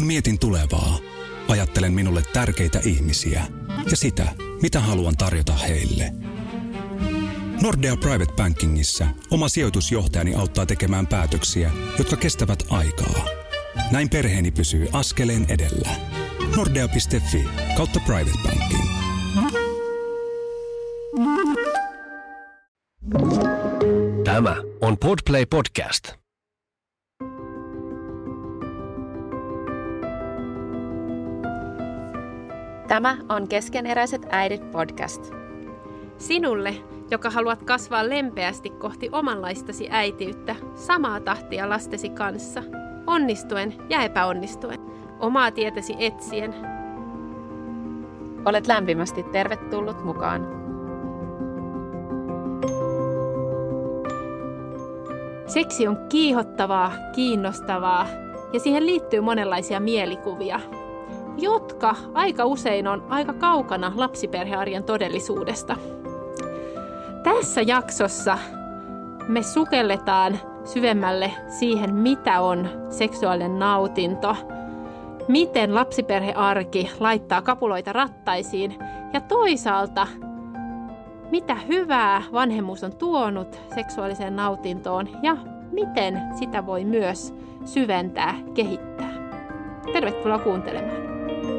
mietin tulevaa, ajattelen minulle tärkeitä ihmisiä ja sitä, mitä haluan tarjota heille. Nordea Private Bankingissa oma sijoitusjohtajani auttaa tekemään päätöksiä, jotka kestävät aikaa. Näin perheeni pysyy askeleen edellä. Nordea.fi/private banking. Tämä on Podplay Podcast. Tämä on Keskeneräiset äidit podcast. Sinulle, joka haluat kasvaa lempeästi kohti omanlaistasi äitiyttä, samaa tahtia lastesi kanssa, onnistuen ja epäonnistuen, omaa tietäsi etsien. Olet lämpimästi tervetullut mukaan. Seksi on kiihottavaa, kiinnostavaa ja siihen liittyy monenlaisia mielikuvia, jotka aika usein on aika kaukana lapsiperhearjen todellisuudesta. Tässä jaksossa me sukelletaan syvemmälle siihen, mitä on seksuaalinen nautinto, miten lapsiperhearki laittaa kapuloita rattaisiin ja toisaalta mitä hyvää vanhemmuus on tuonut seksuaaliseen nautintoon ja miten sitä voi myös syventää, kehittää. Tervetuloa kuuntelemaan.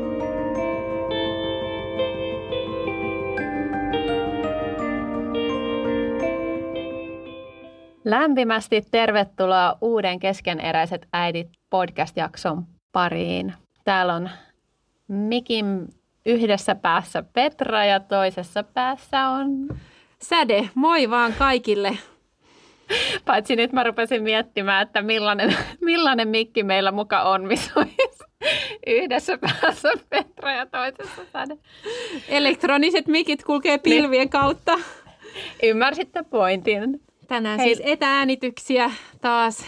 Lämpimästi tervetuloa uuden Keskeneräiset äidit podcast-jakson pariin. Täällä on mikin yhdessä päässä Petra ja toisessa päässä on Säde. Moi vaan kaikille. Paitsi nyt mä rupesin miettimään, että millainen mikki meillä muka on, missä olisi yhdessä päässä Petra ja toisessa Säde. Elektroniset mikit kulkee pilvien kautta. Ymmärsitte pointin. Tänään siis etäänityksiä taas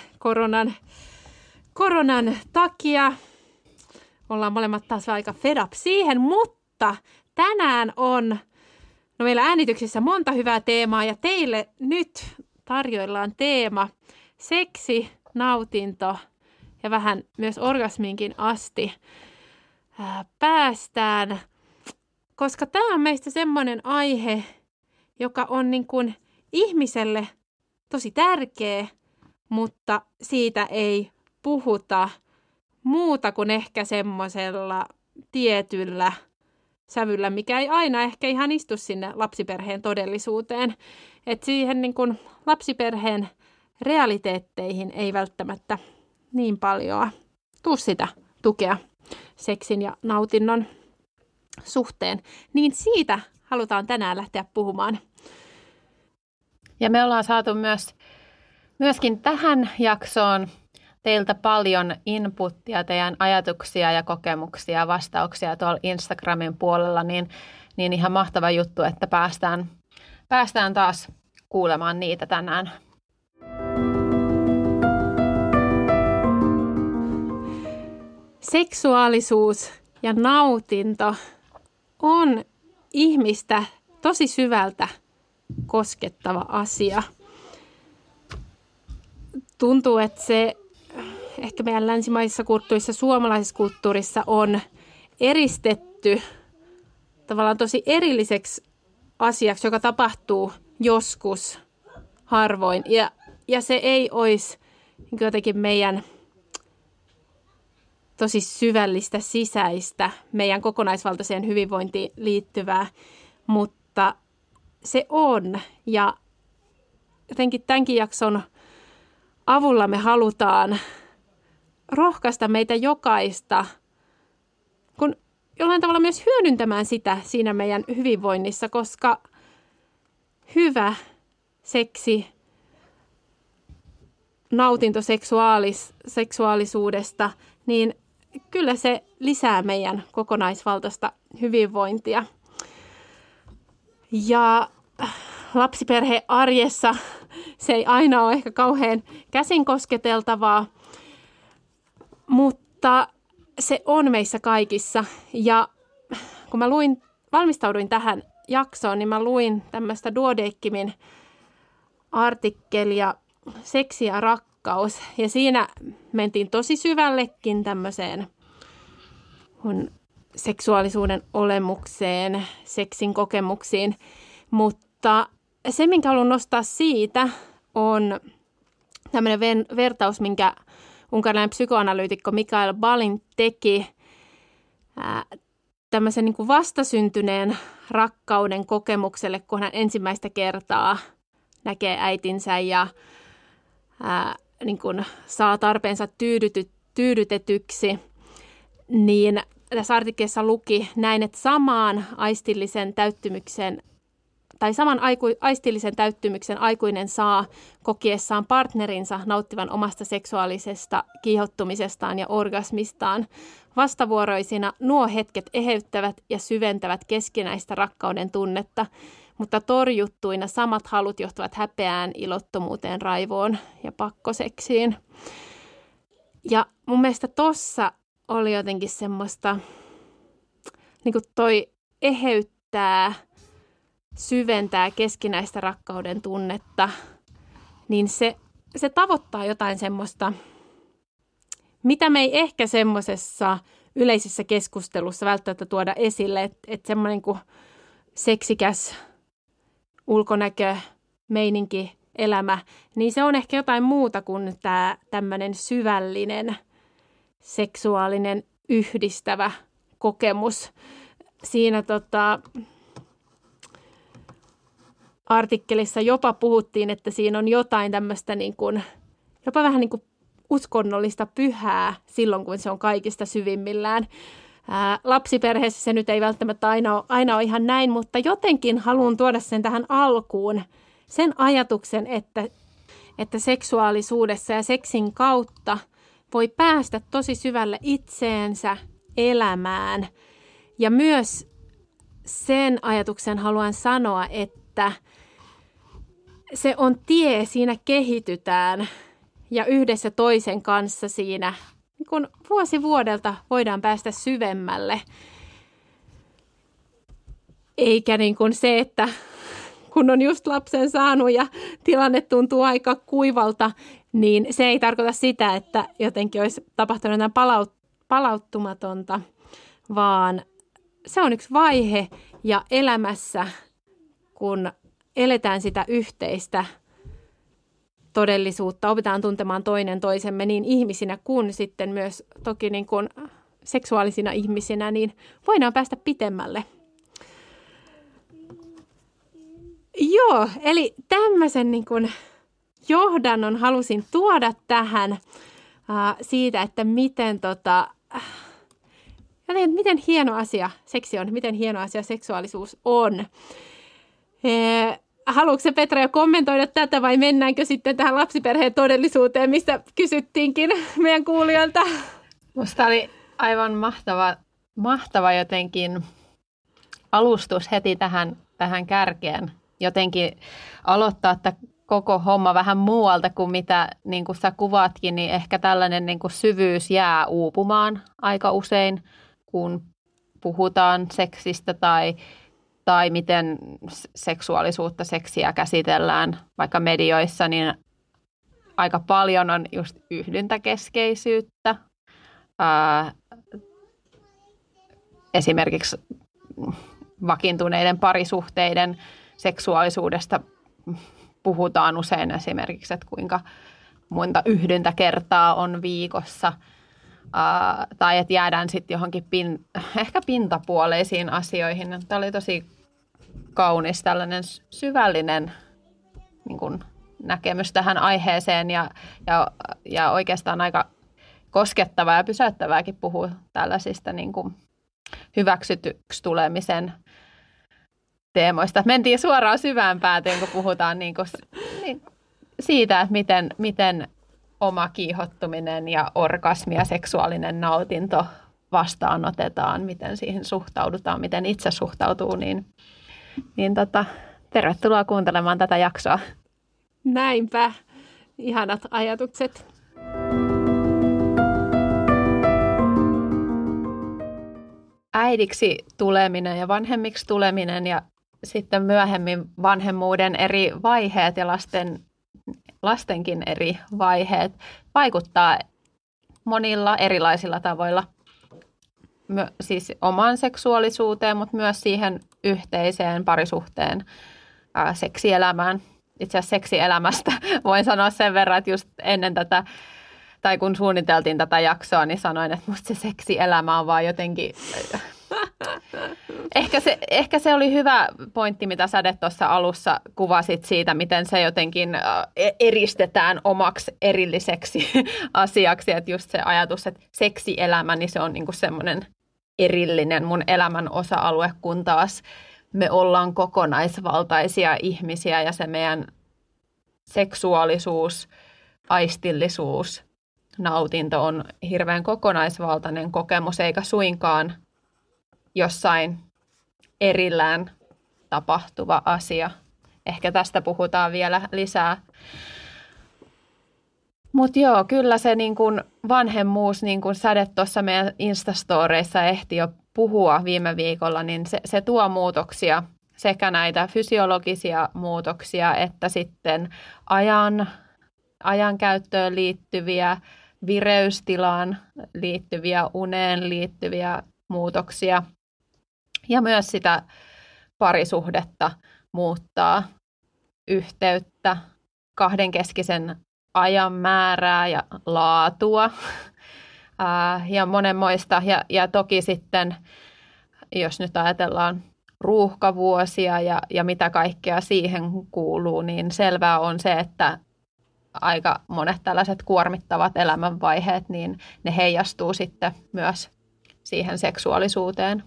koronan takia. Ollaan molemmat taas aika fed up siihen, mutta tänään on meillä äänityksissä monta hyvää teemaa ja teille nyt tarjoillaan teema seksi, nautinto ja vähän myös orgasmiinkin asti päästään, koska tämä on meistä semmoinen aihe, joka on niin kuin ihmiselle tosi tärkeä, mutta siitä ei puhuta muuta kuin ehkä semmoisella tietyllä sävyllä, mikä ei aina ehkä ihan istu sinne lapsiperheen todellisuuteen. Että siihen niin kuin lapsiperheen realiteetteihin ei välttämättä niin paljon tule sitä tukea seksin ja nautinnon suhteen. Niin siitä halutaan tänään lähteä puhumaan. Ja me ollaan saatu myöskin tähän jaksoon teiltä paljon inputtia, teidän ajatuksia ja kokemuksia ja vastauksia tuolla Instagramin puolella, niin ihan mahtava juttu, että päästään taas kuulemaan niitä tänään. Seksuaalisuus ja nautinto on ihmistä tosi syvältä koskettava asia. Tuntuu, että se ehkä meidän länsimaisissa kulttuurissa, suomalaisessa kulttuurissa on eristetty tavallaan tosi erilliseksi asiaksi, joka tapahtuu joskus harvoin. Ja se ei olisi jotenkin meidän tosi syvällistä sisäistä, meidän kokonaisvaltaiseen hyvinvointiin liittyvää, mutta se on. Ja jotenkin tämänkin jakson avulla me halutaan rohkaista meitä jokaista, kun jollain tavalla myös hyödyntämään sitä siinä meidän hyvinvoinnissa, koska hyvä seksi, nautinto seksuaalisuudesta, niin kyllä se lisää meidän kokonaisvaltaista hyvinvointia. Ja lapsiperhearjessa se ei aina ole ehkä kauhean käsin kosketeltavaa, mutta se on meissä kaikissa. Ja kun mä valmistauduin tähän jaksoon, niin mä luin tämmöistä Duodecimin artikkelia Seksi ja rakkaus. Ja siinä mentiin tosi syvällekin tämmöiseen mun seksuaalisuuden olemukseen, seksin kokemuksiin. Mutta se, minkä haluan nostaa siitä, on tämmöinen vertaus, minkä unkarilainen psykoanalyytikko Mikael Balin teki tämmöisen niin kuin vastasyntyneen rakkauden kokemukselle, kun hän ensimmäistä kertaa näkee äitinsä ja niin kuin saa tarpeensa tyydytetyksi, niin tässä artikkelissa luki näin, että saman aistillisen täyttymyksen aikuinen saa kokiessaan partnerinsa nauttivan omasta seksuaalisesta kiihottumisestaan ja orgasmistaan. Vastavuoroisina nuo hetket eheyttävät ja syventävät keskinäistä rakkauden tunnetta, mutta torjuttuina samat halut johtavat häpeään, ilottomuuteen, raivoon ja pakkoseksiin. Ja mun mielestä tossa oli jotenkin semmoista, niin kuin toi eheyttää, syventää keskinäistä rakkauden tunnetta, niin se tavoittaa jotain semmoista, mitä me ei ehkä semmoisessa yleisessä keskustelussa välttämättä tuoda esille, että semmoinen kuin seksikäs ulkonäkö, meininki, elämä, niin se on ehkä jotain muuta kuin tämä tämmöinen syvällinen, seksuaalinen, yhdistävä kokemus. Siinä artikkelissa jopa puhuttiin, että siinä on jotain tämmöistä niin kuin, jopa vähän niin kuin uskonnollista pyhää silloin, kun se on kaikista syvimmillään. Lapsiperheessä se nyt ei välttämättä aina ole ihan näin, mutta jotenkin haluan tuoda sen tähän alkuun, sen ajatuksen, että seksuaalisuudessa ja seksin kautta voi päästä tosi syvälle itseensä, elämään. Ja myös sen ajatuksen haluan sanoa, että se on tie, siinä kehitytään ja yhdessä toisen kanssa siinä niin kun vuosi vuodelta voidaan päästä syvemmälle. Eikä niin kuin se, että kun on just lapsen saanut ja tilanne tuntuu aika kuivalta, niin se ei tarkoita sitä, että jotenkin olisi tapahtunut jotain palauttumatonta, vaan se on yksi vaihe ja elämässä, kun eletään sitä yhteistä todellisuutta, opitaan tuntemaan toinen toisemme niin ihmisinä kuin sitten myös toki niin kuin seksuaalisina ihmisinä, niin voidaan päästä pitemmälle. Joo, eli tämmöisen niin kuin johdannon halusin tuoda tähän siitä, että miten hieno asia seksi on, miten hieno asia seksuaalisuus on. Haluatko se, Petra, jo kommentoida tätä vai mennäänkö sitten tähän lapsiperheen todellisuuteen, mistä kysyttiinkin meidän kuulijoilta? Musta oli aivan mahtava jotenkin alustus heti tähän kärkeen. Jotenkin aloittaa että koko homma vähän muualta kuin mitä niin kuin sä kuvaatkin, niin ehkä tällainen niin kuin syvyys jää uupumaan aika usein, kun puhutaan seksistä tai miten seksuaalisuutta, seksiä käsitellään vaikka medioissa, niin aika paljon on just yhdyntäkeskeisyyttä. Esimerkiksi vakiintuneiden parisuhteiden seksuaalisuudesta puhutaan usein esimerkiksi, että kuinka monta yhdyntäkertaa on viikossa. Tai että jäädään sitten johonkin ehkä pintapuoleisiin asioihin. Tämä oli tosi kaunis tällainen syvällinen niin kuin näkemys tähän aiheeseen ja oikeastaan aika koskettavaa ja pysäyttävääkin puhua tällaisista niin kuin hyväksytyksi tulemisen teemoista. Mentiin suoraan syvään päätyyn, kun puhutaan niin kuin siitä, että miten oma kiihottuminen ja orgasmi ja seksuaalinen nautinto vastaanotetaan, miten siihen suhtaudutaan, miten itse suhtautuu, niin tervetuloa kuuntelemaan tätä jaksoa. Näinpä, ihanat ajatukset. Äidiksi tuleminen ja vanhemmiksi tuleminen ja sitten myöhemmin vanhemmuuden eri vaiheet ja lastenkin eri vaiheet vaikuttaa monilla erilaisilla tavoilla siis omaan seksuaalisuuteen, mutta myös siihen yhteiseen parisuhteen seksielämään. Itse asiassa seksielämästä voin sanoa sen verran, että just ennen tätä, tai kun suunniteltiin tätä jaksoa, niin sanoin, että musta se seksielämä on vaan jotenkin... Ehkä se oli hyvä pointti, mitä Säde tuossa alussa kuvasit siitä, miten se jotenkin eristetään omaksi erilliseksi asiaksi. Että just se ajatus, että seksielämä, niin se on niinku semmoinen erillinen mun elämän osa-alue, kun taas me ollaan kokonaisvaltaisia ihmisiä ja se meidän seksuaalisuus, aistillisuus, nautinto on hirveän kokonaisvaltainen kokemus, eikä suinkaan jossain erillään tapahtuva asia. Ehkä tästä puhutaan vielä lisää. Mutta joo, kyllä se niin kun vanhemmuus, niin kuin Säde tuossa meidän Instastoreissa ehti jo puhua viime viikolla, niin se tuo muutoksia, sekä näitä fysiologisia muutoksia, että sitten ajankäyttöön liittyviä, vireystilaan liittyviä, uneen liittyviä muutoksia. Ja myös sitä parisuhdetta muuttaa, yhteyttä, kahdenkeskisen ajan määrää ja laatua ja monenmoista. Ja toki sitten, jos nyt ajatellaan ruuhkavuosia ja mitä kaikkea siihen kuuluu, niin selvää on se, että aika monet tällaiset kuormittavat elämänvaiheet, niin ne heijastuu sitten myös siihen seksuaalisuuteen.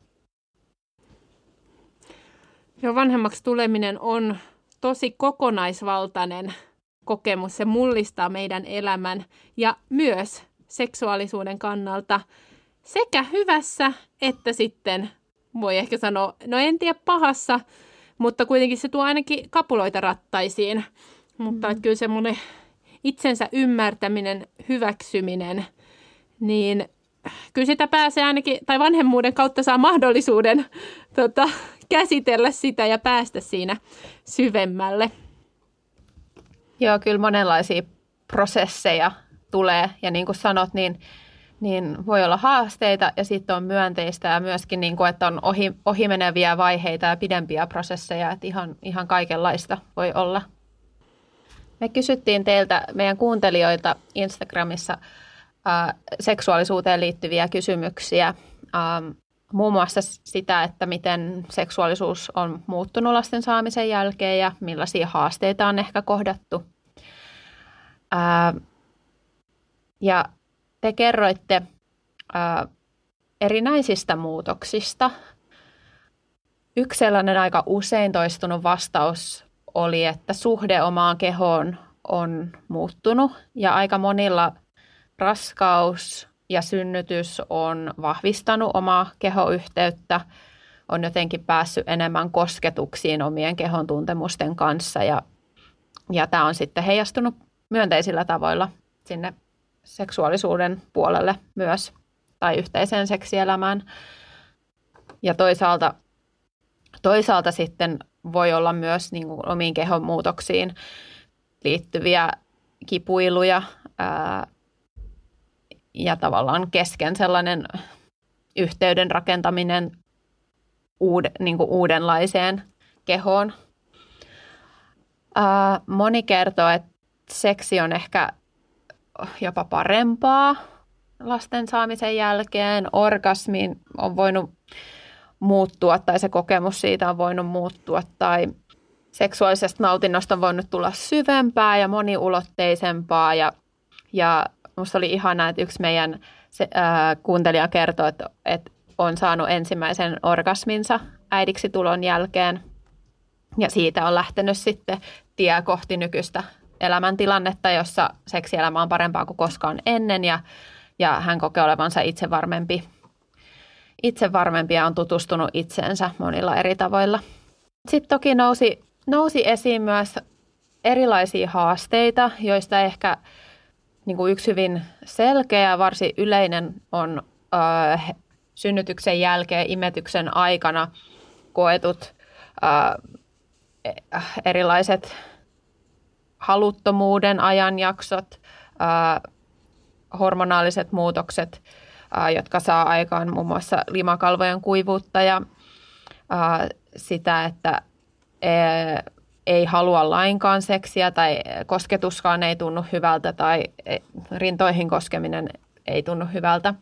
Jo vanhemmaksi tuleminen on tosi kokonaisvaltainen kokemus. Se mullistaa meidän elämän ja myös seksuaalisuuden kannalta sekä hyvässä että sitten, voi ehkä sanoa, no en tiedä pahassa, mutta kuitenkin se tuo ainakin kapuloita rattaisiin. Mutta että kyllä semmoinen itsensä ymmärtäminen, hyväksyminen, niin kyllä sitä pääsee ainakin, tai vanhemmuuden kautta saa mahdollisuuden käsitellä sitä ja päästä siinä syvemmälle. Joo, kyllä monenlaisia prosesseja tulee ja niin kuin sanot, niin voi olla haasteita ja sitten on myönteistä ja myöskin, niin kuin, että on ohimeneviä vaiheita ja pidempiä prosesseja, että ihan kaikenlaista voi olla. Me kysyttiin teiltä, meidän kuuntelijoilta Instagramissa seksuaalisuuteen liittyviä kysymyksiä. Muun muassa sitä, että miten seksuaalisuus on muuttunut lasten saamisen jälkeen ja millaisia haasteita on ehkä kohdattu. Ja te kerroitte erinäisistä muutoksista. Yksi sellainen aika usein toistunut vastaus oli, että suhde omaan kehoon on muuttunut ja aika monilla raskaus ja synnytys on vahvistanut omaa kehoyhteyttä, on jotenkin päässyt enemmän kosketuksiin omien kehon tuntemusten kanssa ja tämä on sitten heijastunut myönteisillä tavoilla sinne seksuaalisuuden puolelle myös tai yhteiseen seksielämään. Ja toisaalta sitten voi olla myös niin kuin omiin kehon muutoksiin liittyviä kipuiluja ja tavallaan kesken sellainen yhteyden rakentaminen niin kuin uudenlaiseen kehoon. Moni kertoo, että seksi on ehkä jopa parempaa lasten saamisen jälkeen. Orgasmi on voinut muuttua tai se kokemus siitä on voinut muuttua tai seksuaalisesta nautinnosta on voinut tulla syvempää ja moniulotteisempaa ja musta oli ihanaa, että yksi meidän kuuntelija kertoi, että on saanut ensimmäisen orgasminsa äidiksi tulon jälkeen ja siitä on lähtenyt sitten tie kohti nykyistä elämäntilannetta, jossa seksielämä on parempaa kuin koskaan ennen ja hän kokee olevansa itsevarmempi ja on tutustunut itseensä monilla eri tavoilla. Sitten toki nousi esiin myös erilaisia haasteita, joista ehkä niin kuin yksi hyvin selkeä ja varsin yleinen on synnytyksen jälkeen imetyksen aikana koetut erilaiset haluttomuuden ajanjaksot, hormonaaliset muutokset, jotka saa aikaan muun muassa limakalvojen kuivuutta ja sitä, että ei halua lainkaan seksiä tai kosketuskaan ei tunnu hyvältä tai rintoihin koskeminen ei tunnu hyvältä.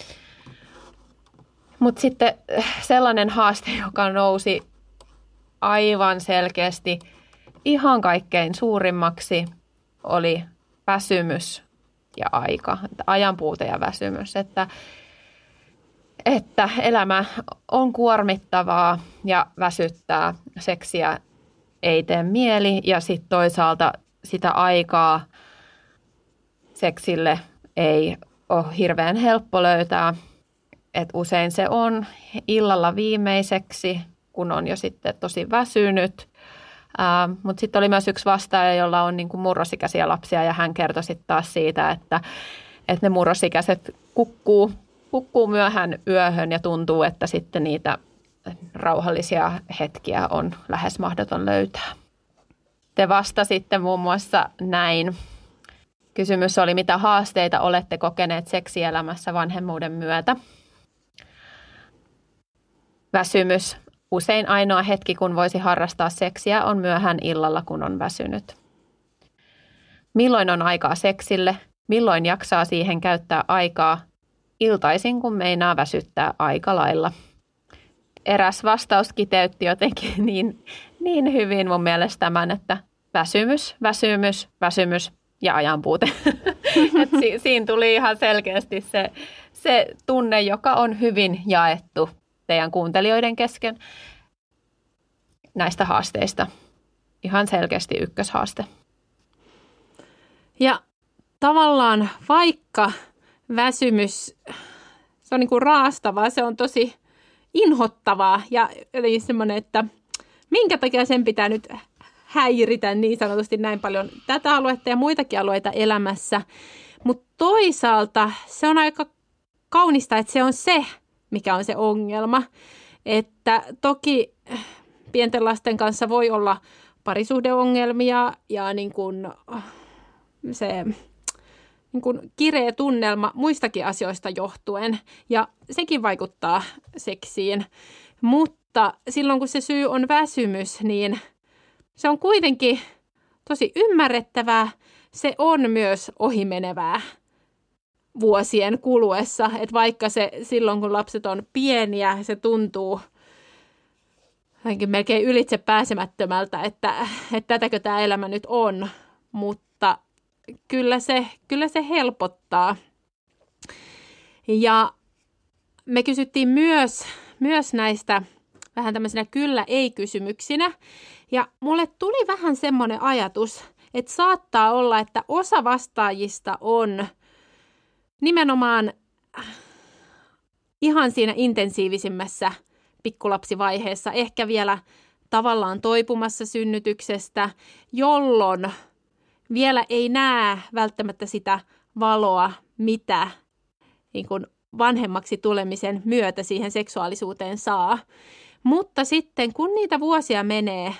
Mutta sitten sellainen haaste, joka nousi aivan selkeästi ihan kaikkein suurimmaksi, oli väsymys ja aika, ajanpuute ja väsymys. Että elämä on kuormittavaa ja väsyttää, seksiä ei tee mieli ja sitten toisaalta sitä aikaa seksille ei ole hirveän helppo löytää. Et usein se on illalla viimeiseksi, kun on jo sitten tosi väsynyt. Mutta sitten oli myös yksi vastaaja, jolla on niinku murrosikäisiä lapsia ja hän kertoi sitten taas siitä, että ne murrosikäiset kukkuu myöhään yöhön ja tuntuu, että sitten niitä rauhallisia hetkiä on lähes mahdoton löytää. Te vastasitte muun muassa näin. Kysymys oli, mitä haasteita olette kokeneet seksielämässä vanhemmuuden myötä? Väsymys. Usein ainoa hetki, kun voisi harrastaa seksiä, on myöhään illalla, kun on väsynyt. Milloin on aikaa seksille? Milloin jaksaa siihen käyttää aikaa? Iltaisin, kun meinaa väsyttää aika lailla. Eräs vastaus kiteytti jotenkin niin hyvin mun mielestä tämän, että väsymys ja ajanpuute. Siinä tuli ihan selkeästi se tunne, joka on hyvin jaettu teidän kuuntelijoiden kesken näistä haasteista. Ihan selkeästi ykköshaaste. Ja tavallaan vaikka väsymys, se on niin kuin raastavaa, se on tosi inhottavaa ja eli semmoinen, että minkä takia sen pitää nyt häiritä niin sanotusti näin paljon tätä aluetta ja muitakin alueita elämässä. Mutta toisaalta se on aika kaunista, että se on se, mikä on se ongelma. Että toki pienten lasten kanssa voi olla parisuhdeongelmia ja niin kuin se niin kuin kireä tunnelma muistakin asioista johtuen. Ja sekin vaikuttaa seksiin. Mutta silloin kun se syy on väsymys, niin se on kuitenkin tosi ymmärrettävää. Se on myös ohimenevää vuosien kuluessa. Että vaikka se silloin kun lapset on pieniä, se tuntuu melkein ylitse pääsemättömältä, että tätäkö tämä elämä nyt on. Mutta kyllä se helpottaa. Ja me kysyttiin myös näistä vähän tämmöisenä kyllä-ei-kysymyksinä. Ja mulle tuli vähän semmoinen ajatus, että saattaa olla, että osa vastaajista on nimenomaan ihan siinä intensiivisimmässä pikkulapsivaiheessa, ehkä vielä tavallaan toipumassa synnytyksestä, jolloin vielä ei näe välttämättä sitä valoa, mitä niin kuin vanhemmaksi tulemisen myötä siihen seksuaalisuuteen saa. Mutta sitten kun niitä vuosia menee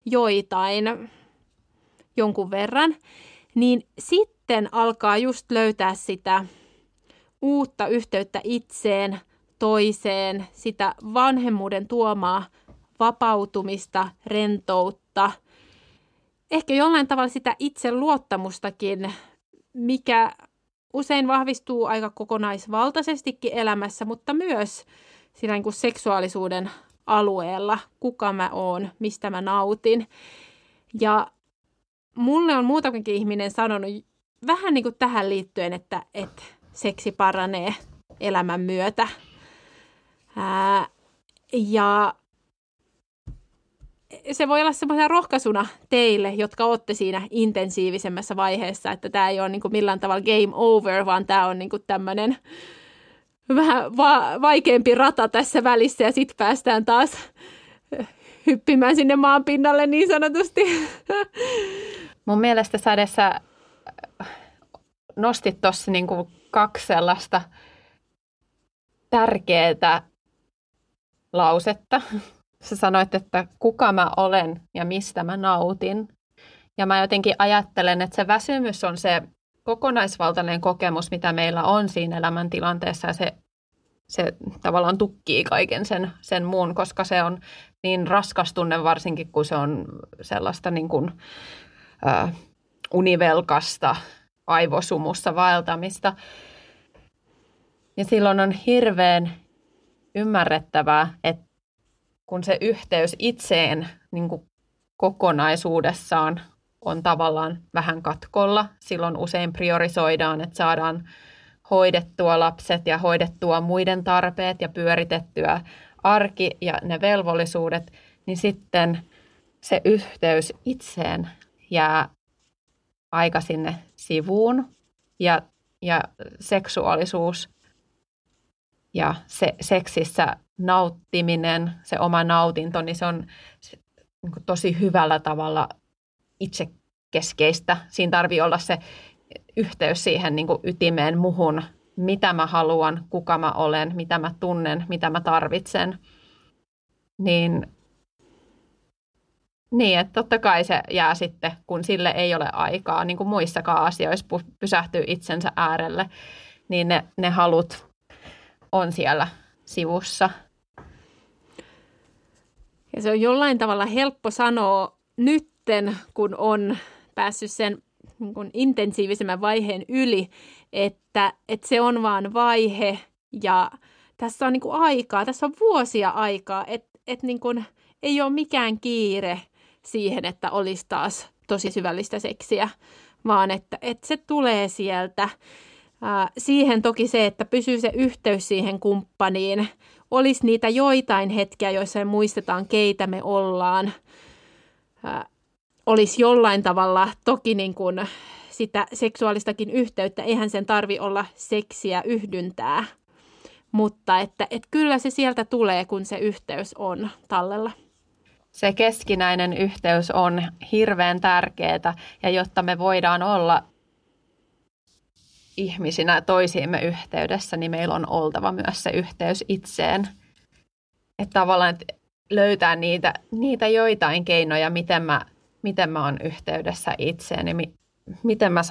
jonkun verran, niin sitten alkaa just löytää sitä uutta yhteyttä itseen, toiseen, sitä vanhemmuuden tuomaa vapautumista, rentoutta, ehkä jollain tavalla sitä itseluottamustakin, mikä usein vahvistuu aika kokonaisvaltaisestikin elämässä, mutta myös siinä niin kuin seksuaalisuuden alueella, kuka mä oon, mistä mä nautin. Ja mulle on muutakin ihminen sanonut vähän niin kuin tähän liittyen, että seksi paranee elämän myötä. Ja se voi olla semmoisena rohkaisuna teille, jotka olette siinä intensiivisemmässä vaiheessa, että tämä ei ole niin kuin millään tavalla game over, vaan tämä on niin kuin tämmöinen vähän vaikeampi rata tässä välissä ja sitten päästään taas hyppimään sinne maan pinnalle niin sanotusti. Mun mielestä Sädessä nostit tuossa niin kuin 2 sellaista tärkeää lausetta. Sä sanoit, että kuka mä olen ja mistä mä nautin. Ja mä jotenkin ajattelen, että se väsymys on se kokonaisvaltainen kokemus, mitä meillä on siinä elämäntilanteessa. Ja se se tavallaan tukkii kaiken sen muun, koska se on niin raskas tunne, varsinkin kun se on sellaista niin kuin, univelkasta aivosumussa vaeltamista. Ja silloin on hirveän ymmärrettävää, että kun se yhteys itseen niin kuin kokonaisuudessaan on tavallaan vähän katkolla, silloin usein priorisoidaan, että saadaan hoidettua lapset ja hoidettua muiden tarpeet ja pyöritettyä arki ja ne velvollisuudet, niin sitten se yhteys itseen jää aika sinne sivuun ja seksuaalisuus ja se seksissä nauttiminen, se oma nautinto, niin se on niin kuin tosi hyvällä tavalla itsekeskeistä. Siinä tarvii olla se yhteys siihen niin kuin ytimeen, muhun, mitä mä haluan, kuka mä olen, mitä mä tunnen, mitä mä tarvitsen. Niin, että totta kai se jää sitten, kun sille ei ole aikaa, niin kuin muissakaan asioissa pysähtyy itsensä äärelle, niin ne halut on siellä sivussa. Ja se on jollain tavalla helppo sanoa nytten, kun on päässyt sen niin kuin intensiivisemmän vaiheen yli, että se on vaan vaihe ja tässä on niin kuin aikaa, tässä on vuosia aikaa, että niin kuin ei ole mikään kiire siihen, että olisi taas tosi syvällistä seksiä, vaan että se tulee sieltä. Siihen toki se, että pysyy se yhteys siihen kumppaniin, olisi niitä joitain hetkiä, joissa muistetaan, keitä me ollaan. Olisi jollain tavalla toki niin kuin sitä seksuaalistakin yhteyttä, eihän sen tarvi olla seksiä yhdyntää, mutta että kyllä se sieltä tulee, kun se yhteys on tallella. Se keskinäinen yhteys on hirveän tärkeää ja jotta me voidaan olla ihmisinä toisiimme yhteydessä, niin meillä on oltava myös se yhteys itseen. Että tavallaan löytää niitä joitain keinoja, miten mä oon yhteydessä itseen ja miten mä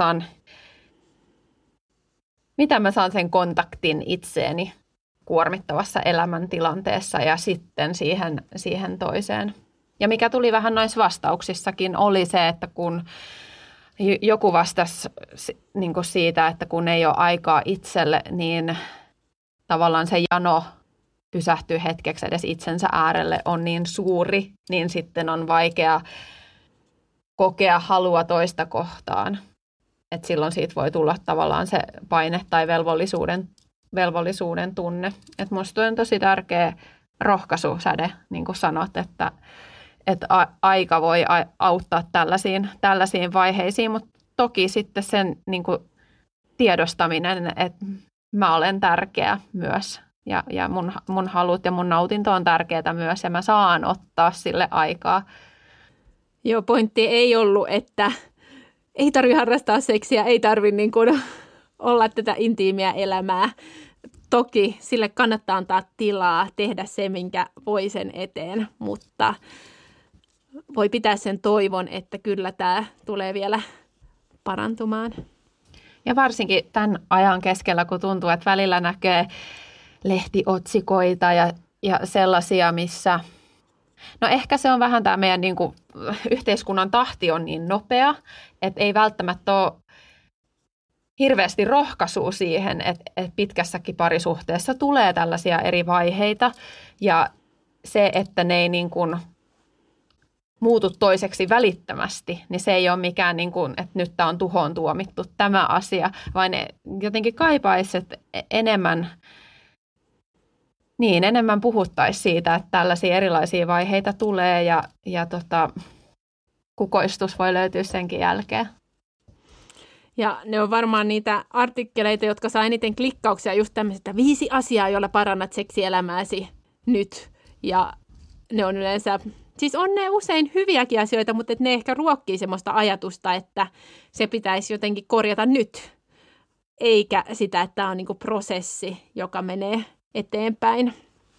saan sen kontaktin itseeni kuormittavassa elämäntilanteessa ja sitten siihen toiseen. Ja mikä tuli vähän noissa vastauksissakin oli se, että kun joku vastasi niin kuin siitä, että kun ei ole aikaa itselle, niin tavallaan se jano pysähtyy hetkeksi edes itsensä äärelle on niin suuri, niin sitten on vaikea kokea halua toista kohtaan. Et silloin siitä voi tulla tavallaan se paine tai velvollisuuden tunne. Et musta on tosi tärkeä rohkaisusäde, niin kuin sanot, että aika voi auttaa tällaisiin vaiheisiin, mutta toki sitten sen niin kuin tiedostaminen, että mä olen tärkeä myös ja mun halut ja mun nautinto on tärkeää myös ja mä saan ottaa sille aikaa. Joo, pointti ei ollut, että ei tarvitse harrastaa seksiä, ei tarvitse niin kuin olla tätä intiimiä elämää. Toki sille kannattaa antaa tilaa, tehdä se, minkä voi sen eteen, mutta voi pitää sen toivon, että kyllä tämä tulee vielä parantumaan. Ja varsinkin tämän ajan keskellä, kun tuntuu, että välillä näkee lehtiotsikoita ja sellaisia, missä no ehkä se on vähän tämä meidän niin kuin, yhteiskunnan tahti on niin nopea, että ei välttämättä ole hirveästi rohkaisua siihen, että pitkässäkin parisuhteessa tulee tällaisia eri vaiheita ja se, että ne ei niin kuin muutu toiseksi välittömästi, niin se ei ole mikään, niin kuin, että nyt tämä on tuhoon tuomittu tämä asia, vaan ne jotenkin kaipaisi, että enemmän puhuttaisiin siitä, että tällaisia erilaisia vaiheita tulee ja kukoistus voi löytyä senkin jälkeen. Ja ne on varmaan niitä artikkeleita, jotka saa eniten klikkauksia, just tämmöiset 5 asiaa, joilla parannat seksielämääsi nyt. Ja ne on yleensä, siis on ne usein hyviäkin asioita, mutta ne ehkä ruokkii semmoista ajatusta, että se pitäisi jotenkin korjata nyt. Eikä sitä, että tämä on niinku prosessi, joka menee eteenpäin.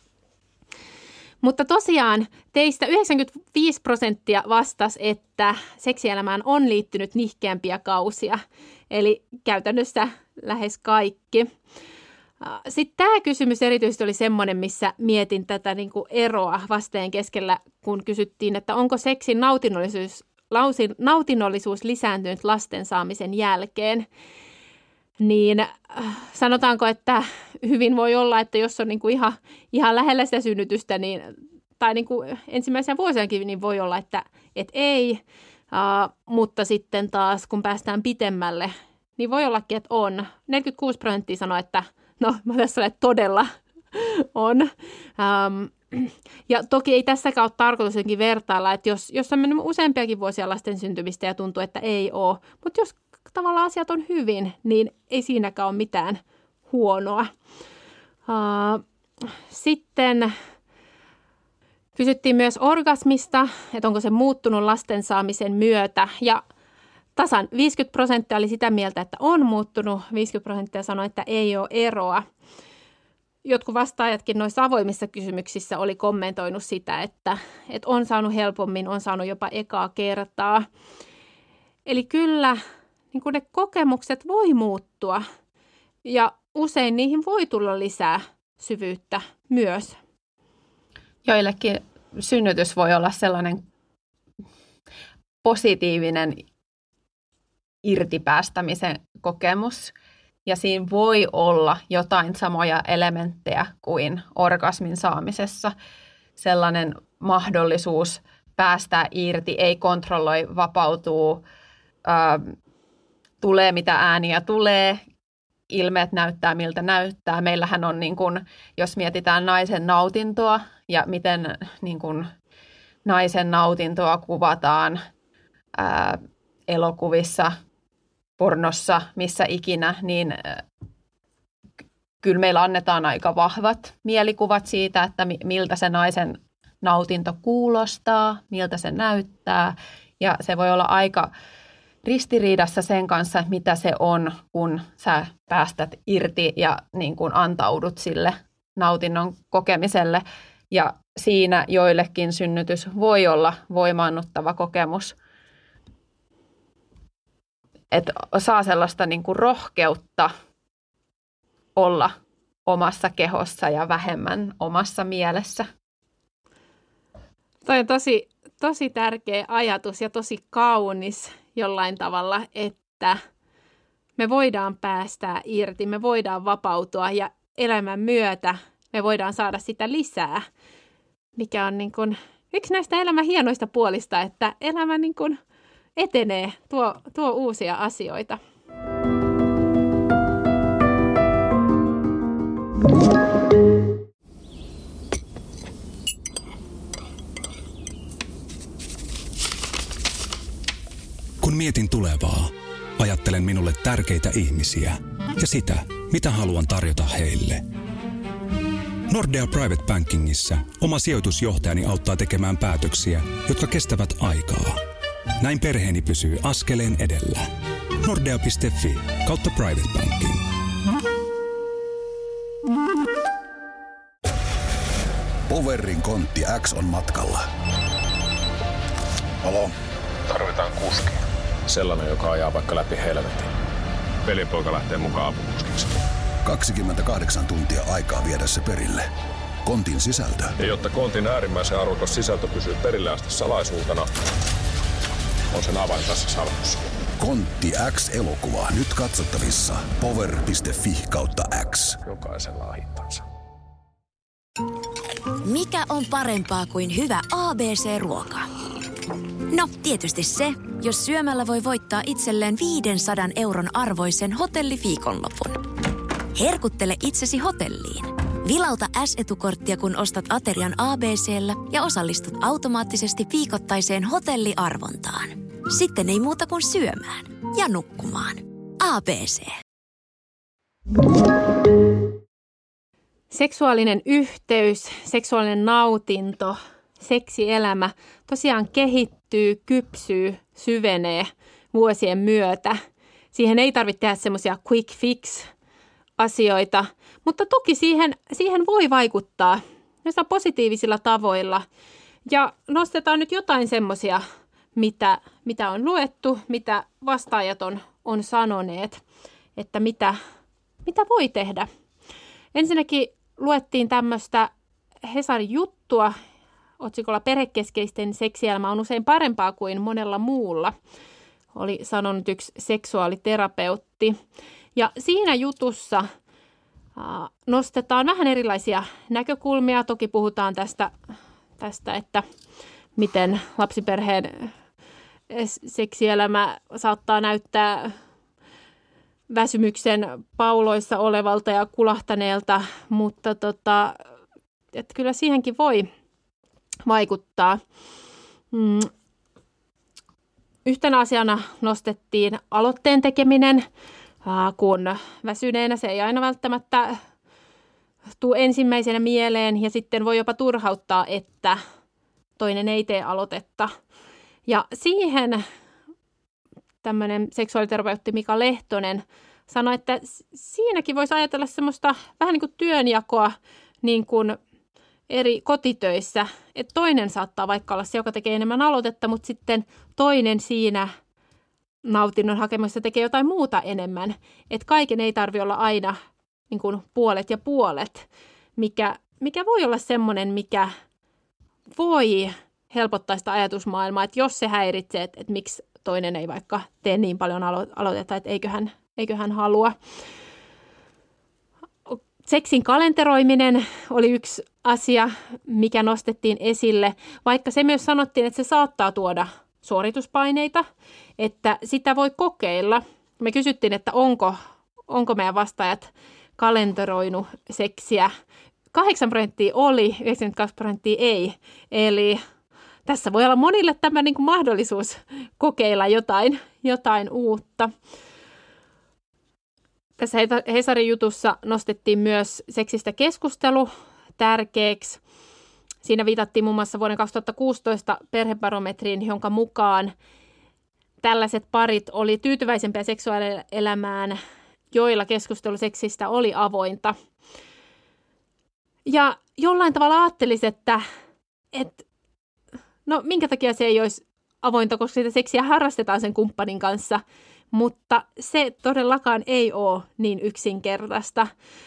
Mutta tosiaan teistä 95% vastasi, että seksielämään on liittynyt nihkeämpiä kausia. Eli käytännössä lähes kaikki. Sitten tämä kysymys erityisesti oli semmoinen, missä mietin tätä niin kuin eroa vasteen keskellä, kun kysyttiin, että onko seksin nautinnollisuus lisääntynyt lasten saamisen jälkeen. Niin sanotaanko, että hyvin voi olla, että jos on niin kuin ihan lähellä sitä synnytystä, niin, tai niin kuin ensimmäisenä vuosiakin, niin voi olla, että ei. Mutta sitten taas, kun päästään pitemmälle, niin voi ollakin, että on. 46% sanoo, että no, mä tässä olen, että todella on. Ja toki ei tässäkään ole tarkoitus jotenkin vertailla, että jos on mennyt useampiakin vuosia lasten syntymistä ja tuntuu, että ei ole, mutta jos tavallaan asiat on hyvin, niin ei siinäkään ole mitään huonoa. Sitten kysyttiin myös orgasmista, että onko se muuttunut lasten saamisen myötä, ja tasan 50% oli sitä mieltä, että on muuttunut, 50% sanoi, että ei ole eroa. Jotkut vastaajatkin noissa avoimissa kysymyksissä oli kommentoinut sitä, että on saanut helpommin, on saanut jopa ekaa kertaa. Eli kyllä niin kuin ne kokemukset voi muuttua ja usein niihin voi tulla lisää syvyyttä myös. Joillekin synnytys voi olla sellainen positiivinen irtipäästämisen kokemus. Ja siinä voi olla jotain samoja elementtejä kuin orgasmin saamisessa. Sellainen mahdollisuus päästää irti, ei kontrolloi, vapautuu, tulee mitä ääniä tulee, ilmeet näyttää miltä näyttää. Meillähän on, niin kun, jos mietitään naisen nautintoa ja miten niin kun, naisen nautintoa kuvataan elokuvissa, pornossa, missä ikinä, niin kyllä meillä annetaan aika vahvat mielikuvat siitä, että miltä se naisen nautinto kuulostaa, miltä se näyttää. Ja se voi olla aika ristiriidassa sen kanssa, mitä se on, kun sä päästät irti ja niin kuin antaudut sille nautinnon kokemiselle. Ja siinä joillekin synnytys voi olla voimaannuttava kokemus. Että saa sellaista niin kuin rohkeutta olla omassa kehossa ja vähemmän omassa mielessä. Toi on tosi tärkeä ajatus ja tosi kaunis jollain tavalla, että me voidaan päästää irti, me voidaan vapautua ja elämän myötä me voidaan saada sitä lisää, mikä on niin kuin yksi näistä elämän hienoista puolista, että elämä niin kuin etenee, tuo uusia asioita. Kun mietin tulevaa, ajattelen minulle tärkeitä ihmisiä ja sitä, mitä haluan tarjota heille. Nordea Private Bankingissa oma sijoitusjohtajani auttaa tekemään päätöksiä, jotka kestävät aikaa. Näin perheeni pysyy askeleen edellä. Nordea.fi/private banking. Powerin kontti X on matkalla. Halo? Tarvitaan kuski. Sellainen, joka ajaa vaikka läpi helvetin. Velipoika lähtee mukaan apukuskiksi. 28 tuntia aikaa viedä se perille. Kontin sisältö. Ja jotta kontin äärimmäisen arvokas sisältö pysyy perille asti salaisuutena, on sen avain tässä salkussa. Kontti X-elokuva nyt katsottavissa power.fi/X. Jokaisella on hintansa. Mikä on parempaa kuin hyvä ABC-ruoka? No, tietysti se, jos syömällä voi voittaa itselleen 500 € arvoisen hotelliviikonlopun. Herkuttele itsesi hotelliin. Vilauta S-etukorttia, kun ostat aterian ABC:llä ja osallistut automaattisesti viikoittaiseen hotelliarvontaan. Sitten ei muuta kuin syömään ja nukkumaan. ABC. Seksuaalinen yhteys, seksuaalinen nautinto, seksielämä tosiaan kehittyy, kypsyy, syvenee vuosien myötä. Siihen ei tarvitse tehdä semmoisia quick fix asioita, mutta toki siihen voi vaikuttaa näistä positiivisilla tavoilla. Ja nostetaan nyt jotain semmoisia, mitä on luettu, mitä vastaajat on sanoneet, että mitä voi tehdä. Ensinnäkin luettiin tämmöistä Hesarin juttua otsikolla Perhekeskeisten seksielämä on usein parempaa kuin monella muulla, oli sanonut yksi seksuaaliterapeutti. Ja siinä jutussa nostetaan vähän erilaisia näkökulmia. Toki puhutaan tästä, että miten lapsiperheen seksielämä saattaa näyttää väsymyksen pauloissa olevalta ja kulahtaneelta, mutta että kyllä siihenkin voi vaikuttaa. Yhtenä asiana nostettiin aloitteen tekeminen, kun väsyneenä se ei aina välttämättä tule ensimmäisenä mieleen ja sitten voi jopa turhauttaa, että toinen ei tee aloitetta. Ja siihen tämmöinen seksuaaliterapeutti Mika Lehtonen sanoi, että siinäkin voisi ajatella semmoista vähän niin kuin työnjakoa niin kuin eri kotitöissä, että toinen saattaa vaikka olla se, joka tekee enemmän aloitetta, mutta sitten toinen siinä nautinnon hakemuksessa tekee jotain muuta enemmän. Että kaiken ei tarvitse olla aina niin kuin puolet ja puolet, mikä voi olla semmoinen, mikä voi helpottaa sitä ajatusmaailmaa, että jos se häiritsee, että miksi toinen ei vaikka tee niin paljon aloitetta, että eiköhän halua. Seksin kalenteroiminen oli yksi asia, mikä nostettiin esille, vaikka se myös sanottiin, että se saattaa tuoda suorituspaineita, että sitä voi kokeilla. Me kysyttiin, että onko meidän vastaajat kalenteroinut seksiä. 8% oli, 92% ei. Eli tässä voi olla monille tämä niin kuin mahdollisuus kokeilla jotain uutta. Tässä Hesarin jutussa nostettiin myös seksistä keskustelu tärkeäksi. Siinä viitattiin muun muassa vuoden 2016 perhebarometriin, jonka mukaan tällaiset parit oli tyytyväisempiä seksuaalielämään, joilla keskustelu seksistä oli avointa. Ja jollain tavalla ajattelisi, että no minkä takia se ei olisi avointa, koska sitä seksiä harrastetaan sen kumppanin kanssa, mutta se todellakaan ei ole niin yksinkertaista.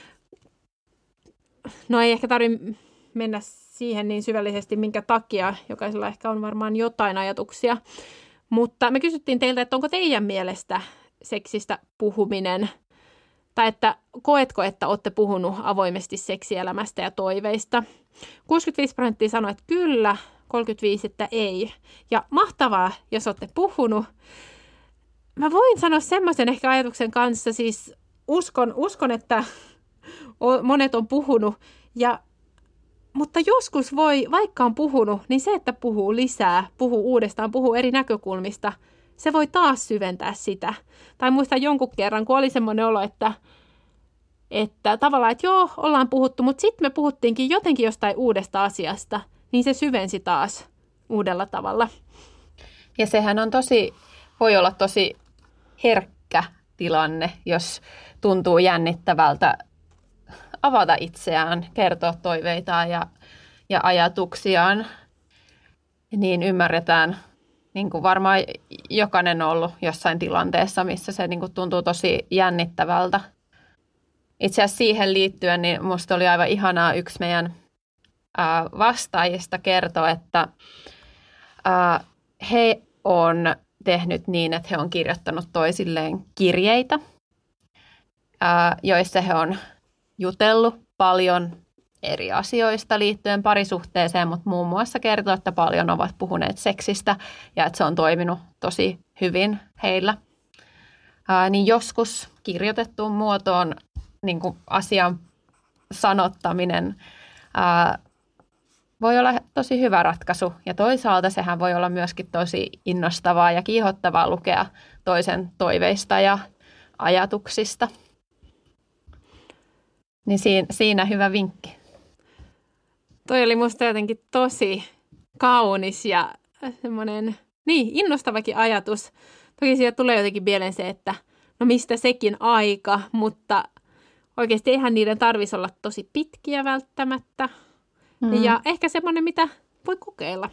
No ei ehkä tarvitse mennä siihen niin syvällisesti, minkä takia. Jokaisella ehkä on varmaan jotain ajatuksia. Mutta me kysyttiin teiltä, että onko teidän mielestä seksistä puhuminen, tai että koetko, että olette puhunut avoimesti seksielämästä ja toiveista. 65% sanoi, että kyllä, 35% että ei. Ja mahtavaa, jos olette puhunut. Mä voin sanoa semmoisen ehkä ajatuksen kanssa, siis uskon että monet on puhunut, mutta joskus voi, vaikka on puhunut, niin se, että puhuu lisää, puhuu uudestaan, puhuu eri näkökulmista, se voi taas syventää sitä. Tai muistan jonkun kerran, kun oli semmoinen olo, että tavallaan, että joo, ollaan puhuttu, mutta sitten me puhuttiinkin jotenkin jostain uudesta asiasta, niin se syvensi taas uudella tavalla. Ja sehän on voi olla tosi herkkä tilanne, jos tuntuu jännittävältä avata itseään, kertoa toiveitaan ja ajatuksiaan, niin ymmärretään, niin kuin varmaan jokainen on ollut jossain tilanteessa, missä se niin kuin tuntuu tosi jännittävältä. Itse asiassa siihen liittyen, niin musta oli aivan ihanaa yksi meidän vastaajista kertoi, että he on tehnyt niin, että he on kirjoittanut toisilleen kirjeitä, joissa he on jutellut paljon eri asioista liittyen parisuhteeseen, mutta muun muassa kertoo, että paljon ovat puhuneet seksistä ja että se on toiminut tosi hyvin heillä. Niin joskus kirjoitettuun muotoon niin kuin asian sanottaminen voi olla tosi hyvä ratkaisu. Ja toisaalta sehän voi olla myöskin tosi innostavaa ja kiihottavaa lukea toisen toiveista ja ajatuksista. Niin siinä hyvä vinkki. Toi oli musta jotenkin tosi kaunis ja semmoinen innostavakin ajatus. Toki siitä tulee jotenkin mieleen se, että no mistä sekin aika, mutta oikeasti eihän niiden tarvitsisi olla tosi pitkiä välttämättä. Ja ehkä semmoinen, mitä voi kokeilla.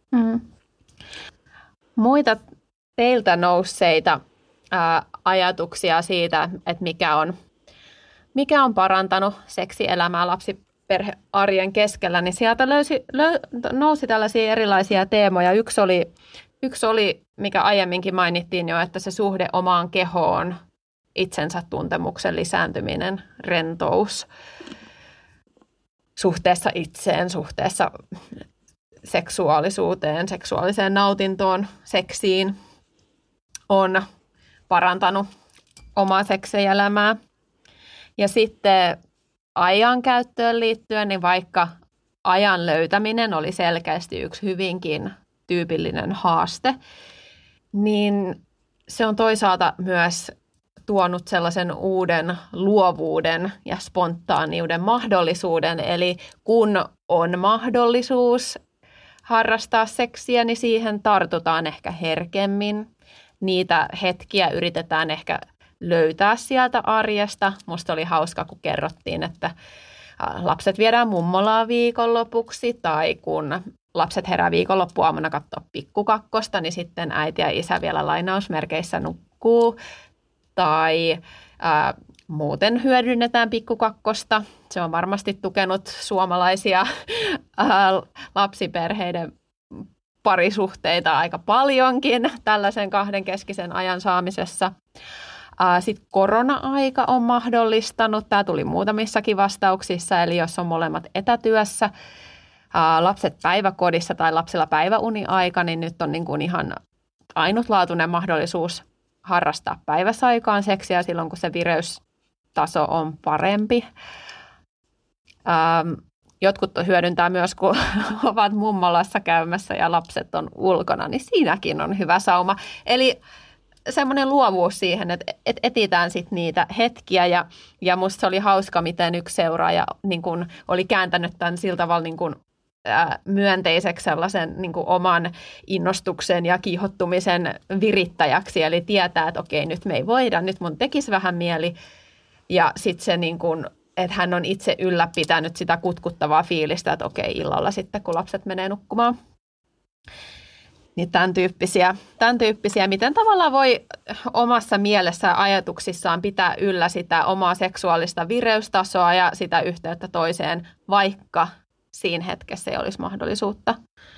Muita teiltä nousseita ajatuksia siitä, että mikä on parantanut seksielämää lapsiperhearjen keskellä, niin sieltä nousi tällaisia erilaisia teemoja. Yksi oli, mikä aiemminkin mainittiin jo, että se suhde omaan kehoon, itsensä tuntemuksen lisääntyminen, rentous suhteessa itseen, suhteessa seksuaalisuuteen, seksuaaliseen nautintoon, seksiin on parantanut omaa seksielämää. Ja sitten ajan käyttöön liittyen, niin vaikka ajan löytäminen oli selkeästi yksi hyvinkin tyypillinen haaste, niin se on toisaalta myös tuonut sellaisen uuden luovuuden ja spontaaniuden mahdollisuuden. Eli kun on mahdollisuus harrastaa seksiä, niin siihen tartutaan ehkä herkemmin. Niitä hetkiä yritetään ehkä löytää sieltä arjesta. Musta oli hauska, kun kerrottiin, että lapset viedään mummolaan viikonlopuksi, tai kun lapset herää viikonloppuaamuna katsoa Pikkukakkosta, niin sitten äiti ja isä vielä lainausmerkeissä nukkuu. Tai muuten hyödynnetään Pikkukakkosta. Se on varmasti tukenut suomalaisia lapsiperheiden parisuhteita aika paljonkin tällaisen kahdenkeskisen ajan saamisessa. Sitten korona-aika on mahdollistanut, tämä tuli muutamissakin vastauksissa, eli jos on molemmat etätyössä, lapset päiväkodissa tai lapsilla päiväuniaika, niin nyt on niin kuin ihan ainutlaatuinen mahdollisuus harrastaa päiväsaikaan seksiä silloin, kun se vireystaso on parempi. Jotkut hyödyntää myös, kun ovat mummolassa käymässä ja lapset on ulkona, niin siinäkin on hyvä sauma. Eli semmoinen luovuus siihen, että etsitään sitten niitä hetkiä ja musta se oli hauska, miten yksi seuraaja niin kun oli kääntänyt tämän sillä tavalla niin kun, myönteiseksi sellaisen niin kun oman innostuksen ja kiihottumisen virittäjäksi. Eli tietää, että okei, nyt me ei voida, nyt mun tekisi vähän mieli. Ja sitten se niin kun, että hän on itse ylläpitänyt sitä kutkuttavaa fiilistä, että okei, illalla sitten, kun lapset menee nukkumaan. Niin tämän tyyppisiä, miten tavallaan voi omassa mielessä ja ajatuksissaan pitää yllä sitä omaa seksuaalista vireystasoa ja sitä yhteyttä toiseen, vaikka siinä hetkessä ei olisi mahdollisuutta.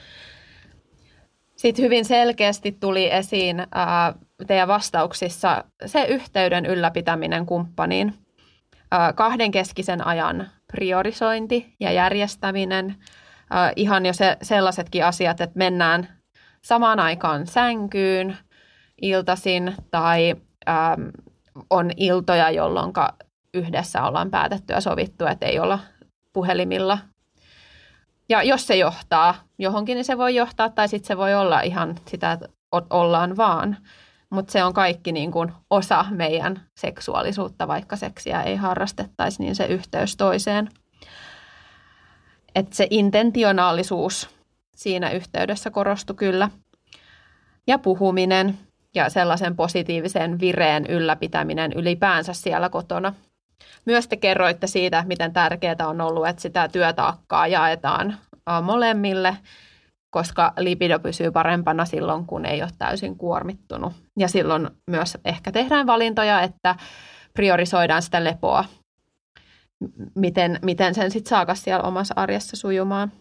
Sitten hyvin selkeästi tuli esiin teidän vastauksissa se yhteyden ylläpitäminen kumppaniin, kahdenkeskisen ajan priorisointi ja järjestäminen, ihan jo sellaisetkin asiat, että mennään samaan aikaan sänkyyn iltaisin tai on iltoja, jolloin yhdessä ollaan päätetty ja sovittu, että ei olla puhelimilla. Ja jos se johtaa johonkin, niin se voi johtaa tai sitten se voi olla ihan sitä, että ollaan vaan. Mutta se on kaikki niin kuin osa meidän seksuaalisuutta, vaikka seksiä ei harrastettaisi, niin se yhteys toiseen. Että se intentionaalisuus siinä yhteydessä korostui kyllä. Ja puhuminen ja sellaisen positiivisen vireen ylläpitäminen ylipäänsä siellä kotona. Myös te kerroitte siitä, miten tärkeää on ollut, että sitä työtaakkaa jaetaan molemmille, koska libido pysyy parempana silloin, kun ei ole täysin kuormittunut. Ja silloin myös ehkä tehdään valintoja, että priorisoidaan sitä lepoa, miten sen sitten saakas siellä omassa arjessa sujumaan.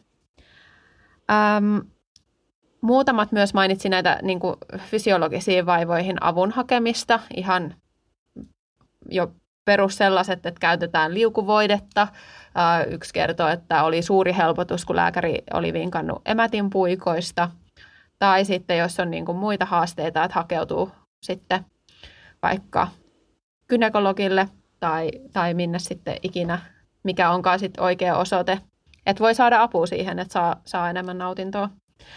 Muutamat myös mainitsi näitä niin kuin fysiologisiin vaivoihin avun hakemista, ihan jo perus sellaiset, että käytetään liukuvoidetta. Yksi kertoo, että oli suuri helpotus, kun lääkäri oli vinkannut emätinpuikoista. Tai sitten, jos on niin kuin muita haasteita, että hakeutuu sitten vaikka gynekologille tai minne sitten ikinä, mikä onkaan sitten oikea osoite. Että voi saada apua siihen, että saa enemmän nautintoa.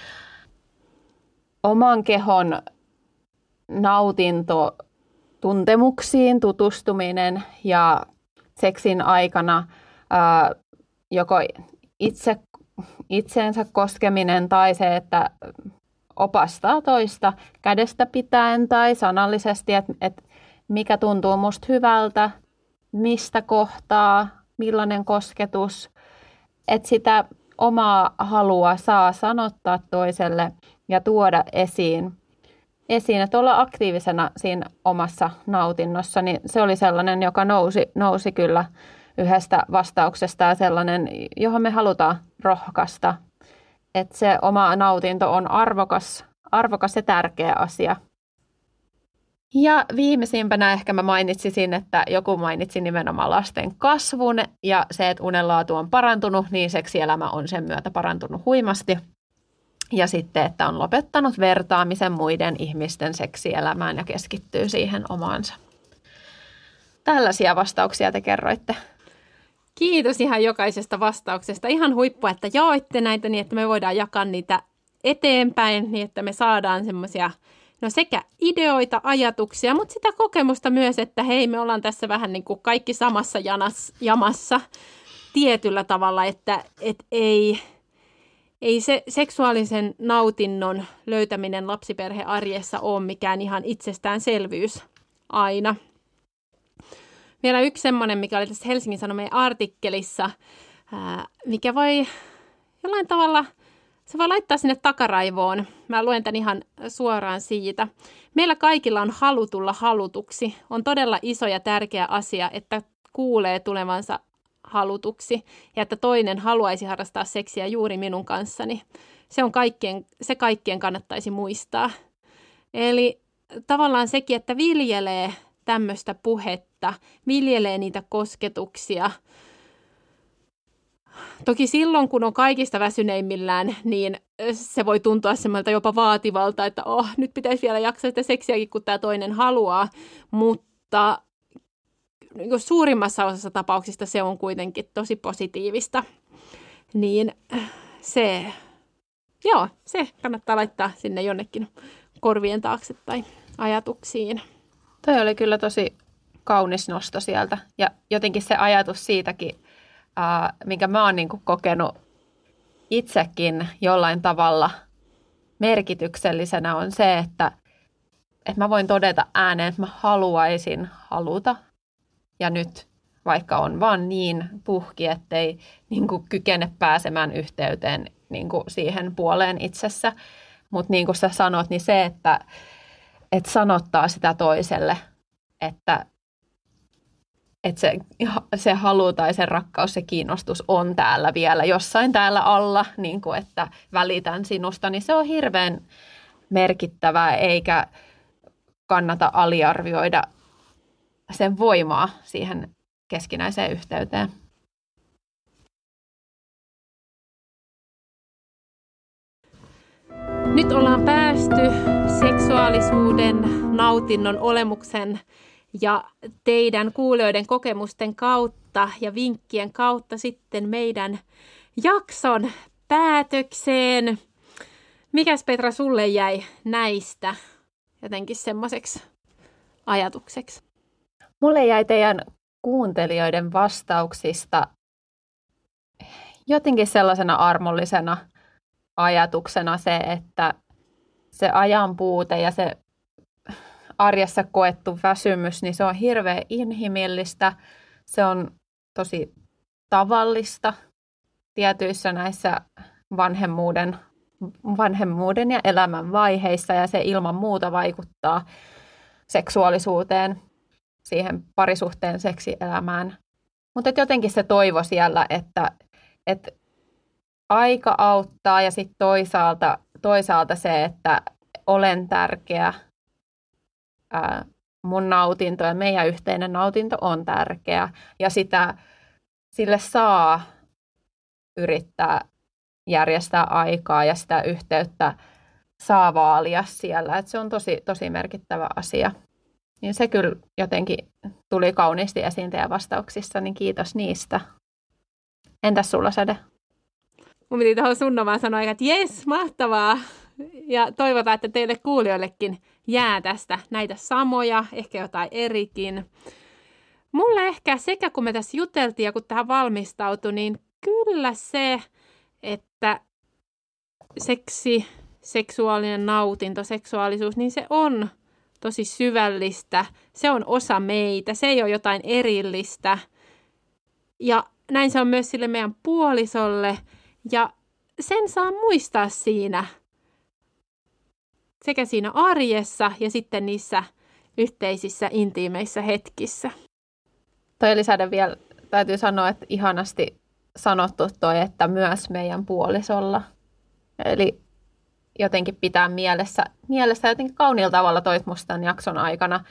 Oman kehon nautinto, tuntemuksiin tutustuminen ja seksin aikana joko itseensä koskeminen tai se, että opastaa toista kädestä pitäen tai sanallisesti, että mikä tuntuu musta hyvältä, mistä kohtaa, millainen kosketus, että sitä omaa halua saa sanottaa toiselle ja tuoda esiin. esiin, että olla aktiivisena siinä omassa nautinnossa, niin se oli sellainen, joka nousi kyllä yhdestä vastauksesta ja sellainen, johon me halutaan rohkaista. Että se oma nautinto on arvokas ja tärkeä asia. Ja viimeisimpänä ehkä mä mainitsisin, että joku mainitsi nimenomaan lasten kasvun ja se, että unenlaatu on parantunut, niin seksielämä on sen myötä parantunut huimasti. Ja sitten, että on lopettanut vertaamisen muiden ihmisten seksielämään ja keskittyy siihen omaansa. Tällaisia vastauksia te kerroitte. Kiitos ihan jokaisesta vastauksesta. Ihan huippua, että jaoitte näitä niin, että me voidaan jakaa niitä eteenpäin, niin että me saadaan semmoisia sekä ideoita, ajatuksia, mutta sitä kokemusta myös, että hei, me ollaan tässä vähän niin kuin kaikki samassa jamassa tietyllä tavalla, että ei se seksuaalisen nautinnon löytäminen lapsiperhearjessa ole mikään ihan itsestäänselvyys aina. Vielä yksi semmoinen, mikä oli tässä Helsingin Sanomien artikkelissa, mikä voi jollain tavalla, se voi laittaa sinne takaraivoon. Mä luen tämän ihan suoraan siitä. Meillä kaikilla on halu tulla halutuksi. On todella iso ja tärkeä asia, että kuulee tulevansa halutuksi ja että toinen haluaisi harrastaa seksiä juuri minun kanssani. Se kaikkien kannattaisi muistaa. Eli tavallaan sekin, että viljelee tämmöistä puhetta, viljelee niitä kosketuksia. Toki silloin, kun on kaikista väsyneimmillään, niin se voi tuntua semmoilta jopa vaativalta, että nyt pitäisi vielä jaksaa sitä seksiäkin, kun tämä toinen haluaa. Mutta suurimmassa osassa tapauksista se on kuitenkin tosi positiivista. Niin se kannattaa laittaa sinne jonnekin korvien taakse tai ajatuksiin. Toi oli kyllä tosi kaunis nosto sieltä ja jotenkin se ajatus siitäkin, minkä mä oon niinku kokenut itsekin jollain tavalla merkityksellisenä on se, että mä voin todeta ääneen, että mä haluaisin haluta ja nyt vaikka on vaan niin puhki, ettei niinku kykene pääsemään yhteyteen niinku siihen puoleen itsessä, mutta niin kuin sä sanot, niin se, että sanottaa sitä toiselle, että se halu tai se rakkaus, se kiinnostus on täällä vielä jossain täällä alla, niin kuin että välitän sinusta, niin se on hirveän merkittävää, eikä kannata aliarvioida sen voimaa siihen keskinäiseen yhteyteen. Nyt ollaan päästy seksuaalisuuden, nautinnon, olemuksen ja teidän kuulijoiden kokemusten kautta ja vinkkien kautta sitten meidän jakson päätökseen. Mikäs Petra sulle jäi näistä jotenkin semmoiseksi ajatukseksi? Mulle jäi teidän kuuntelijoiden vastauksista jotenkin sellaisena armollisena ajatuksena se, että se ajan puute ja se arjessa koettu väsymys, niin se on hirveän inhimillistä. Se on tosi tavallista tietyissä näissä vanhemmuuden ja elämän vaiheissa ja se ilman muuta vaikuttaa seksuaalisuuteen, siihen parisuhteen seksielämään. Mutta jotenkin se toivo siellä, että aika auttaa ja sitten toisaalta se, että olen tärkeä, mun nautinto ja meidän yhteinen nautinto on tärkeä ja sille saa yrittää järjestää aikaa ja sitä yhteyttä saa vaalia siellä. Et se on tosi merkittävä asia. Niin se kyllä jotenkin tuli kauniisti esiin teidän vastauksissa, niin kiitos niistä. Entäs sulla, Sade? Mun piti tuohon Sunno vaan sanoa, että jes, mahtavaa. Ja toivotaan, että teille kuulijoillekin jää tästä näitä samoja, ehkä jotain erikin. Mulle ehkä sekä kun me tässä juteltiin ja kun tähän valmistautui, niin kyllä se, että seksuaalinen nautinto, seksuaalisuus, niin se on tosi syvällistä. Se on osa meitä, se ei ole jotain erillistä. Ja näin se on myös sille meidän puolisolle. Ja sen saa muistaa siinä sekä siinä arjessa ja sitten niissä yhteisissä intiimeissä hetkissä. Toi Elisade vielä täytyy sanoa, että ihanasti sanottu toi, että myös meidän puolisolla. Eli jotenkin pitää mielessä jotenkin kauniilla tavalla toit musta tämän jakson aikana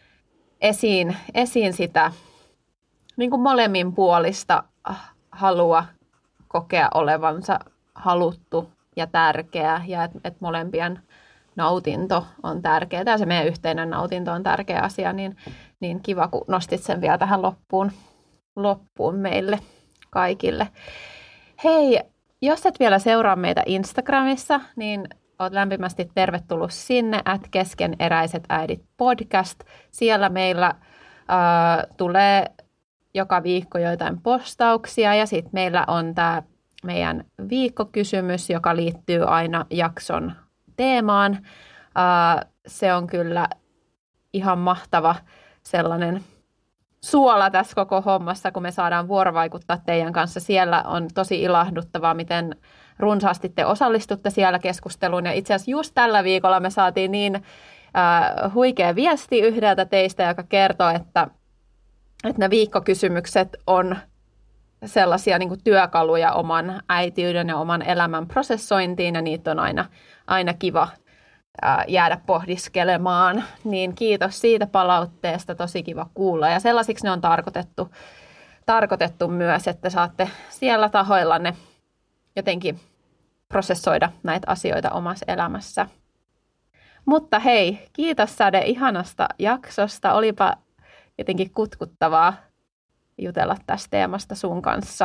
esiin sitä niin kuin molemmin puolista halua kokea olevansa haluttu ja tärkeä ja että molempien nautinto on tärkeää ja se meidän yhteinen nautinto on tärkeä asia, niin kiva, kun nostit sen vielä tähän loppuun meille kaikille. Hei, jos et vielä seuraa meitä Instagramissa, niin olet lämpimästi tervetullut sinne @keskeneräiset-äidit podcast. Siellä meillä tulee joka viikko joitain postauksia ja sitten meillä on tämä meidän viikkokysymys, joka liittyy aina jakson teemaan. Se on kyllä ihan mahtava sellainen suola tässä koko hommassa, kun me saadaan vuorovaikuttaa teidän kanssa. Siellä on tosi ilahduttavaa, miten runsaasti te osallistutte siellä keskusteluun. Ja itse asiassa just tällä viikolla me saatiin niin huikea viesti yhdeltä teistä, joka kertoo, että ne viikkokysymykset on sellaisia niin kuin työkaluja oman äitiyden ja oman elämän prosessointiin, ja niitä on aina kiva jäädä pohdiskelemaan. Niin kiitos siitä palautteesta, tosi kiva kuulla. Ja sellaisiksi ne on tarkoitettu myös, että saatte siellä tahoillanne jotenkin prosessoida näitä asioita omassa elämässä. Mutta hei, kiitos Sade ihanasta jaksosta. Olipa jotenkin kutkuttavaa jutella tästä teemasta sun kanssa.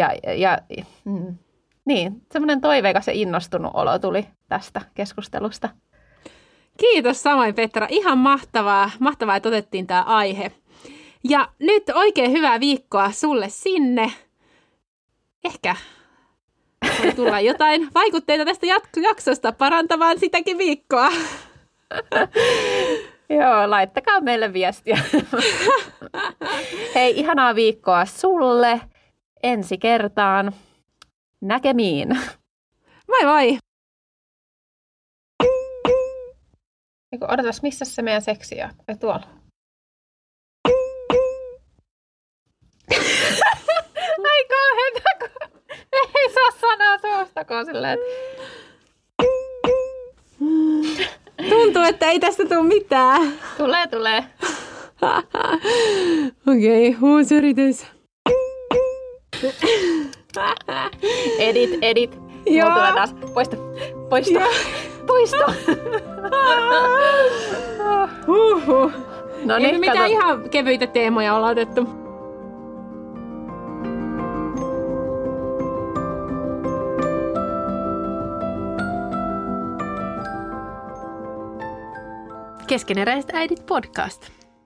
Niin, semmoinen toiveikas ja innostunut olo tuli tästä keskustelusta. Kiitos samoin Petra. Ihan mahtavaa, että otettiin tämä aihe. Ja nyt oikein hyvää viikkoa sulle sinne. Ehkä voi tulla jotain vaikutteita tästä jaksosta parantamaan sitäkin viikkoa. Joo, laittakaa meille viestiä. Hei, ihanaa viikkoa sulle. Ensi kertaan. Näkemiin. Moi moi. Odotas, missä se meidän seksi on? Ei tuolla. Ai kauheeta, kun ei saa sanaa suustakaan silleen. Tuntuu, että ei tästä tule mitään. Tulee. Okei, uusi yritys. Edit. Mulla tulee taas. Poisto. No niin, mitä ihan kevyitä teemoja ollaan otettu. Keskeneräiset äidit podcast.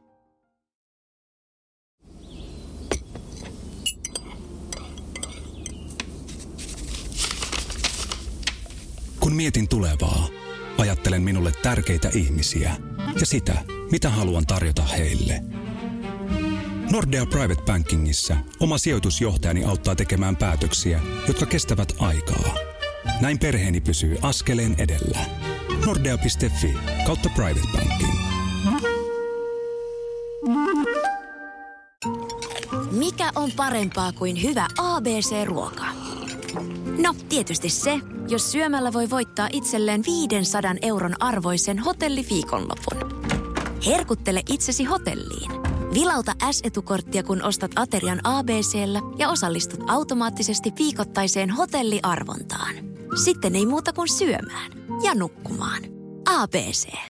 Kun mietin tulevaa, ajattelen minulle tärkeitä ihmisiä ja sitä, mitä haluan tarjota heille. Nordea Private Bankingissa oma sijoitusjohtajani auttaa tekemään päätöksiä, jotka kestävät aikaa. Näin perheeni pysyy askeleen edellä. Nordea.fi/private banking. Mikä on parempaa kuin hyvä ABC-ruoka? No, tietysti se, jos syömällä voi voittaa itselleen 500 € arvoisen hotelliviikonlopun. Herkuttele itsesi hotelliin. Vilauta S-etukorttia, kun ostat aterian ABC:llä ja osallistut automaattisesti viikoittaiseen hotelliarvontaan. Sitten ei muuta kuin syömään ja nukkumaan. ABC.